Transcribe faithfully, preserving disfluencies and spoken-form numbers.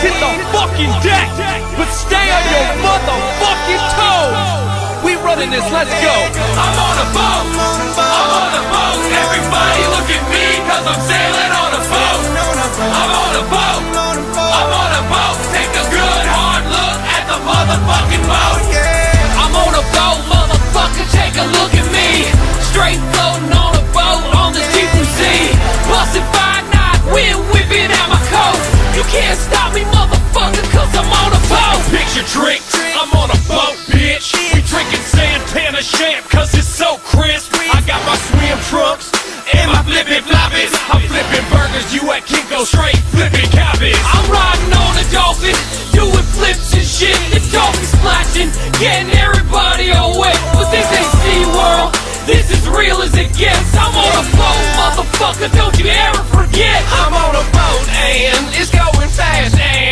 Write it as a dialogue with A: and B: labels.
A: hit the fucking deck, but stay on your motherfucking toes. We running this, let's go.
B: I'm on a boat, I'm on a boat. Everybody look at me, cause I'm sailing on a boat. I'm on a boat, I'm on a boat. Take a good hard look at the motherfucking boat. I'm on a boat, motherfucker, take a look at me. Straight floating on a boat on the deep blue sea. Bustin' five nine, wind whipping out my coat. You can't stop me, motherfucker, cause I'm on a boat.
A: Picture trick, I'm on a boat, bitch. We drinking Santana champ, cause it's so crisp. I got my swim trunks and my flippin' floppies. I'm flipping burgers, you at Kinko, straight flipping cabbage.
B: I'm riding on a dolphin, doing flips and shit. The dolphin splashing, getting everybody away. But this ain't SeaWorld, this is real as it gets. I'm on a boat, motherfucker, don't you ever forget.
A: I'm on a boat and it's going fast and